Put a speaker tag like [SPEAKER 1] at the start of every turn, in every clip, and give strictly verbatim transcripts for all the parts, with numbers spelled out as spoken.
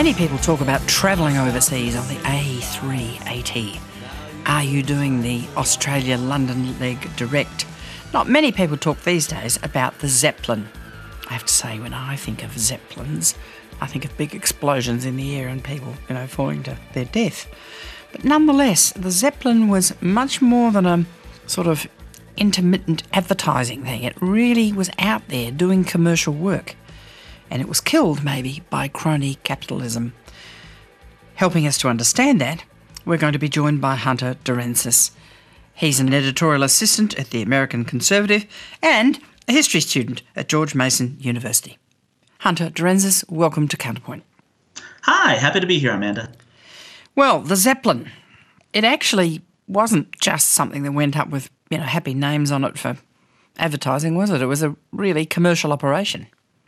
[SPEAKER 1] Many people talk about travelling overseas on the A three eighty. Are you doing the Australia-London leg direct? Not many people talk these days about the Zeppelin. I have to say, when I think of Zeppelins, I think of big explosions in the air and people, you know, falling to their death. But nonetheless, the Zeppelin was much more than a sort of intermittent advertising thing. It really was out there doing commercial work. And it was killed, maybe, by crony capitalism. Helping us to understand that, we're going to be joined by Hunter Durensis. He's an editorial assistant at the American Conservative and a history student at George Mason University. Hunter Durensis, welcome to Counterpoint.
[SPEAKER 2] Hi, happy to be here, Amanda.
[SPEAKER 1] Well, the Zeppelin, it actually wasn't just something that went up with, you know, happy names on it for advertising, was it? It was a really commercial operation.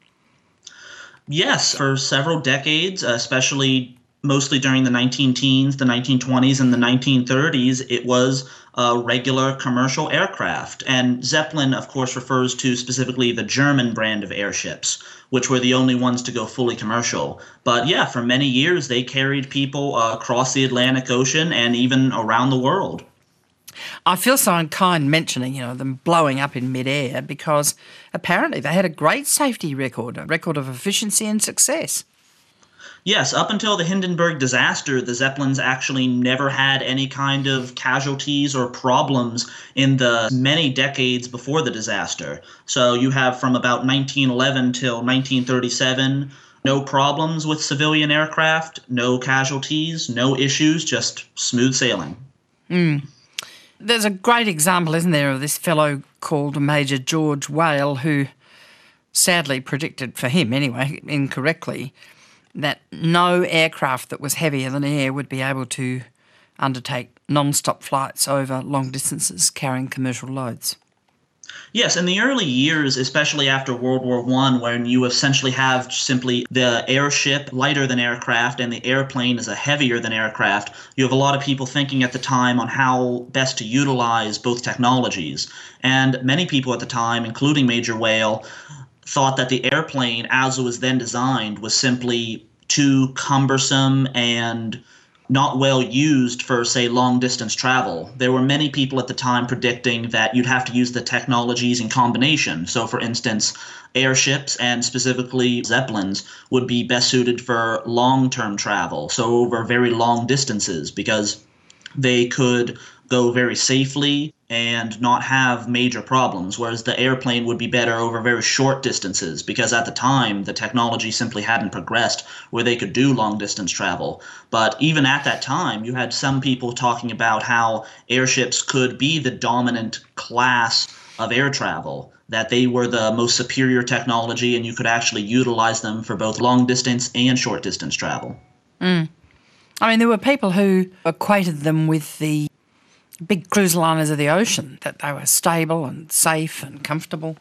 [SPEAKER 2] Yes, for several decades, especially mostly during the nineteen teens, the nineteen twenties, and the nineteen thirties, it was a regular commercial aircraft. And Zeppelin, of course, refers to specifically the German brand of airships, which were the only ones to go fully commercial. But yeah, for many years, they carried people uh, across the Atlantic Ocean and even around the world.
[SPEAKER 1] I feel so unkind mentioning, you know, them blowing up in midair because apparently they had a great safety record, a record of efficiency and success.
[SPEAKER 2] Yes, up until the Hindenburg disaster, the Zeppelins actually never had any kind of casualties or problems in the many decades before the disaster. So you have from about nineteen eleven till nineteen thirty-seven, no problems with civilian aircraft, no casualties, no issues, just smooth sailing.
[SPEAKER 1] Mm. There's a great example, isn't there, of this fellow called Major George Whale, who sadly predicted, for him anyway, incorrectly, that no aircraft that was heavier than air would be able to undertake non-stop flights over long distances carrying commercial loads.
[SPEAKER 2] Yes, in the early years, especially after World War One, when you essentially have simply the airship lighter than aircraft and the airplane is a heavier than aircraft, you have a lot of people thinking at the time on how best to utilize both technologies. And many people at the time, including Major Whale, thought that the airplane, as it was then designed, was simply too cumbersome and not well used for, say, long-distance travel. There were many people at the time predicting that you'd have to use the technologies in combination. So, for instance, airships and specifically Zeppelins would be best suited for long-term travel, so over very long distances, because they could go very safely and not have major problems, whereas the airplane would be better over very short distances because at the time the technology simply hadn't progressed where they could do long distance travel. But even at that time, you had some people talking about how airships could be the dominant class of air travel, that they were the most superior technology and you could actually utilize them for both long distance and short distance travel.
[SPEAKER 1] Mm. I mean, there were people who equated them with the big cruise liners of the ocean, that they were stable and safe and comfortable.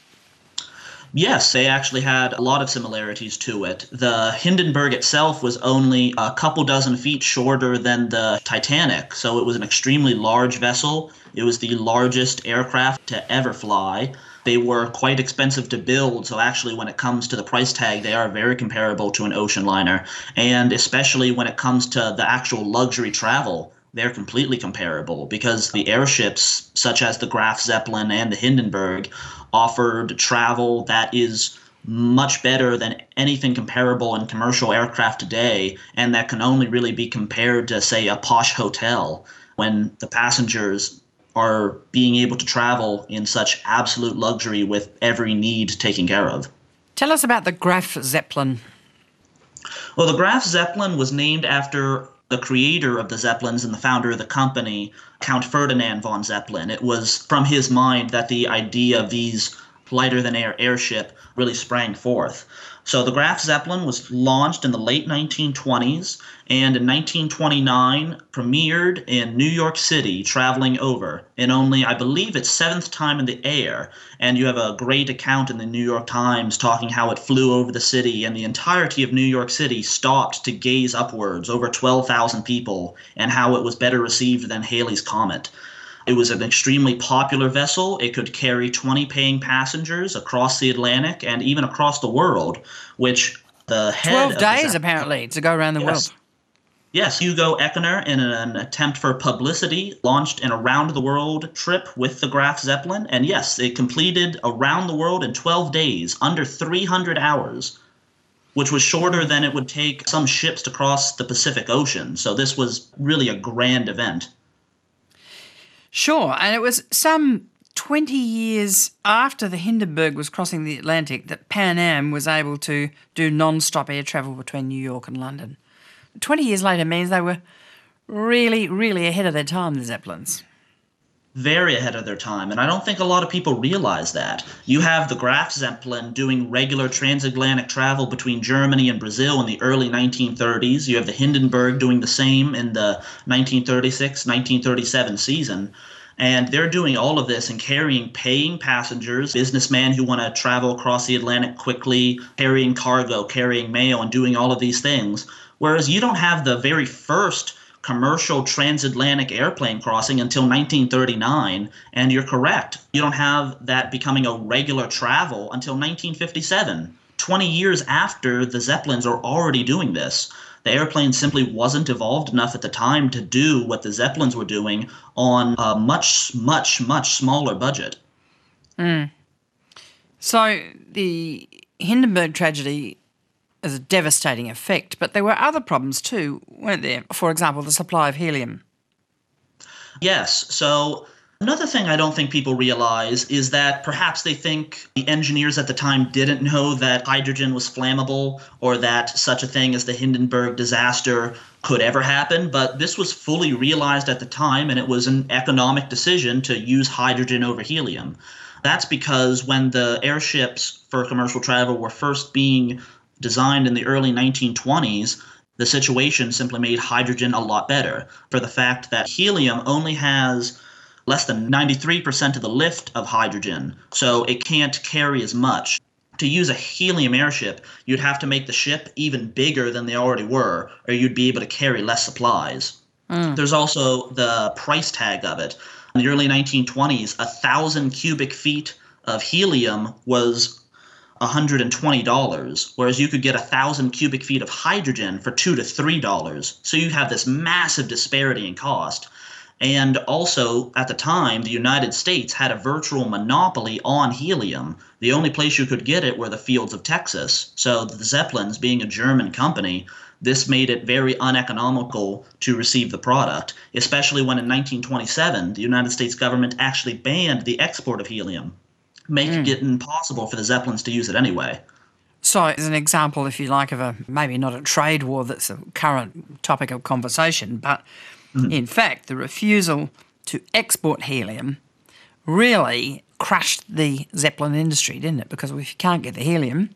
[SPEAKER 2] Yes, they actually had a lot of similarities to it. The Hindenburg itself was only a couple dozen feet shorter than the Titanic, so it was an extremely large vessel. It was the largest aircraft to ever fly. They were quite expensive to build, so actually when it comes to the price tag, they are very comparable to an ocean liner. And especially when it comes to the actual luxury travel, they're completely comparable because the airships, such as the Graf Zeppelin and the Hindenburg, offered travel that is much better than anything comparable in commercial aircraft today, and that can only really be compared to, say, a posh hotel when the passengers are being able to travel in such absolute luxury with every need taken care of.
[SPEAKER 1] Tell us about the Graf Zeppelin.
[SPEAKER 2] Well, the Graf Zeppelin was named after the creator of the Zeppelins and the founder of the company, Count Ferdinand von Zeppelin. It was from his mind that the idea of these lighter-than-air airship really sprang forth. So the Graf Zeppelin was launched in the late nineteen twenties, and in nineteen twenty-nine premiered in New York City, traveling over in only, I believe, its seventh time in the air. And you have a great account in the New York Times talking how it flew over the city, and the entirety of New York City stopped to gaze upwards, over twelve thousand people, and how it was better received than Halley's Comet. It was an extremely popular vessel. It could carry twenty paying passengers across the Atlantic and even across the world, which The head
[SPEAKER 1] twelve
[SPEAKER 2] of the
[SPEAKER 1] days,
[SPEAKER 2] Zeppelin,
[SPEAKER 1] apparently, to go around the
[SPEAKER 2] yes.
[SPEAKER 1] world.
[SPEAKER 2] Yes, Hugo Eckener, in an attempt for publicity, launched an around-the-world trip with the Graf Zeppelin. And yes, it completed around the world in twelve days, under three hundred hours, which was shorter than it would take some ships to cross the Pacific Ocean. So this was really a grand event.
[SPEAKER 1] Sure, and it was some twenty years after the Hindenburg was crossing the Atlantic that Pan Am was able to do non-stop air travel between New York and London. twenty years later means they were really, really ahead of their time, the Zeppelins.
[SPEAKER 2] Very ahead of their time, and I don't think a lot of people realize that. You have the Graf Zeppelin doing regular transatlantic travel between Germany and Brazil in the early nineteen thirties. You have the Hindenburg doing the same in the nineteen thirty-six nineteen thirty-seven season. And they're doing all of this and carrying paying passengers, businessmen who want to travel across the Atlantic quickly, carrying cargo, carrying mail, and doing all of these things. Whereas you don't have the very first commercial transatlantic airplane crossing until nineteen thirty-nine, and you're correct. You don't have that becoming a regular travel until nineteen fifty-seven. twenty years after the Zeppelins are already doing this. The airplane simply wasn't evolved enough at the time to do what the Zeppelins were doing on a much, much, much smaller budget.
[SPEAKER 1] Mm. So the Hindenburg tragedy is a devastating effect, but there were other problems too, weren't there? For example, the supply of helium.
[SPEAKER 2] Yes. So another thing I don't think people realize is that perhaps they think the engineers at the time didn't know that hydrogen was flammable or that such a thing as the Hindenburg disaster could ever happen. But this was fully realized at the time, and it was an economic decision to use hydrogen over helium. That's because when the airships for commercial travel were first being designed in the early nineteen twenties, the situation simply made hydrogen a lot better for the fact that helium only has less than ninety-three percent of the lift of hydrogen, so it can't carry as much. To use a helium airship, you'd have to make the ship even bigger than they already were, or you'd be able to carry less supplies. Mm. There's also the price tag of it. In the early nineteen twenties, a thousand cubic feet of helium was one hundred twenty dollars, whereas you could get one thousand cubic feet of hydrogen for two to three dollars. So you have this massive disparity in cost. And also, at the time, the United States had a virtual monopoly on helium. The only place you could get it were the fields of Texas. So the Zeppelins, being a German company, this made it very uneconomical to receive the product, especially when in nineteen twenty-seven, the United States government actually banned the export of helium, making mm. it impossible for the Zeppelins to use it anyway.
[SPEAKER 1] So as an example, if you like, of a maybe not a trade war that's a current topic of conversation, but mm. in fact, the refusal to export helium really crushed the Zeppelin industry, didn't it? Because if you can't get the helium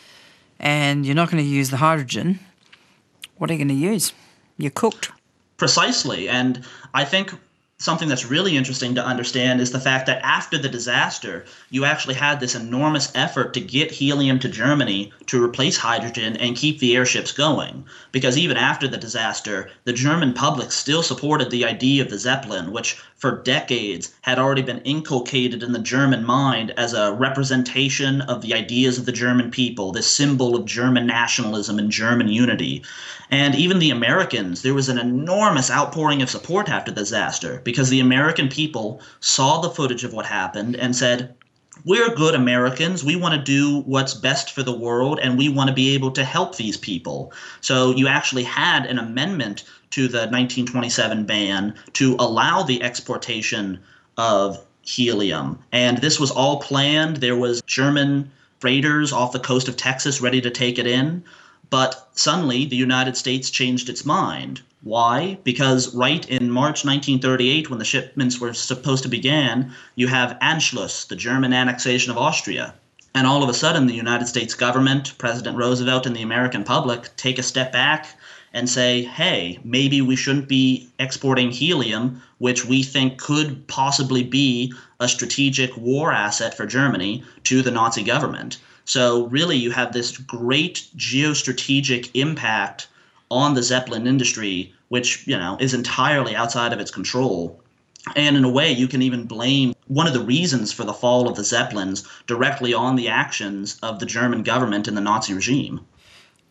[SPEAKER 1] and you're not going to use the hydrogen, what are you going to use? You're cooked.
[SPEAKER 2] Precisely. And I think something that's really interesting to understand is the fact that after the disaster, you actually had this enormous effort to get helium to Germany to replace hydrogen and keep the airships going. Because even after the disaster, the German public still supported the idea of the Zeppelin, which for decades had already been inculcated in the German mind as a representation of the ideas of the German people, this symbol of German nationalism and German unity. And even the Americans, there was an enormous outpouring of support after the disaster because the American people saw the footage of what happened and said, we're good Americans. We want to do what's best for the world, and we want to be able to help these people. So you actually had an amendment to the nineteen twenty-seven ban to allow the exportation of helium. And this was all planned. There was German freighters off the coast of Texas ready to take it in. But suddenly, the United States changed its mind. Why? Because right in March nineteen thirty-eight, when the shipments were supposed to begin, you have Anschluss, the German annexation of Austria. And all of a sudden, the United States government, President Roosevelt, and the American public take a step back and say, hey, maybe we shouldn't be exporting helium, which we think could possibly be a strategic war asset for Germany, to the Nazi government. So really, you have this great geostrategic impact on the Zeppelin industry, which, you know, is entirely outside of its control. And in a way, you can even blame one of the reasons for the fall of the Zeppelins directly on the actions of the German government and the Nazi regime.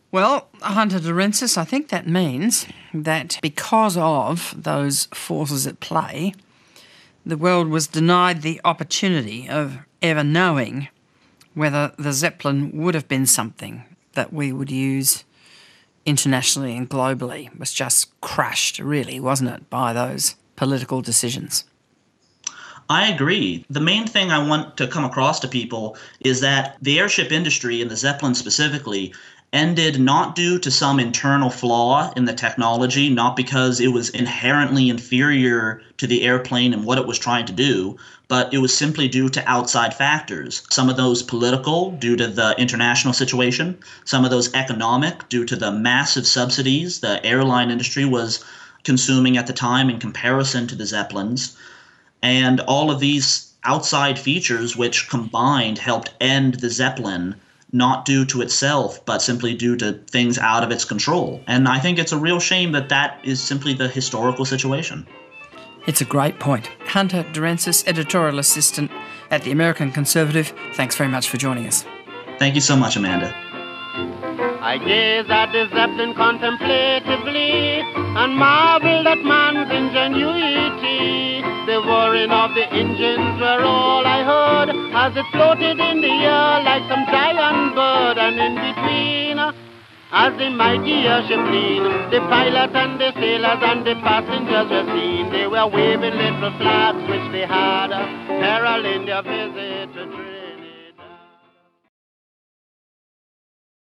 [SPEAKER 1] Well, Hunter Durensis, I think that means that because of those forces at play, the world was denied the opportunity of ever knowing whether the Zeppelin would have been something that we would use internationally and globally. It was just crushed, really, wasn't it, by those political decisions.
[SPEAKER 2] I agree. The main thing I want to come across to people is that the airship industry, and the Zeppelin specifically, ended not due to some internal flaw in the technology, not because it was inherently inferior to the airplane and what it was trying to do, but it was simply due to outside factors. Some of those political, due to the international situation, some of those economic, due to the massive subsidies the airline industry was consuming at the time in comparison to the Zeppelins, and all of these outside features which combined helped end the Zeppelin, not due to itself, but simply due to things out of its control. And I think it's a real shame that that is simply the historical situation.
[SPEAKER 1] It's a great point. Hunter Durensis, editorial assistant at the American Conservative, thanks very much for joining us.
[SPEAKER 2] Thank you so much, Amanda.
[SPEAKER 3] I gaze at the Zeppelin contemplatively and marveled at man's ingenuity. The whirring of the engines were all I heard as it floated in the air like some giant bird. And in between, as the mighty airship leaned, the pilot and the sailors and the passengers were seen. They were waving little flags which they had heralding their visit.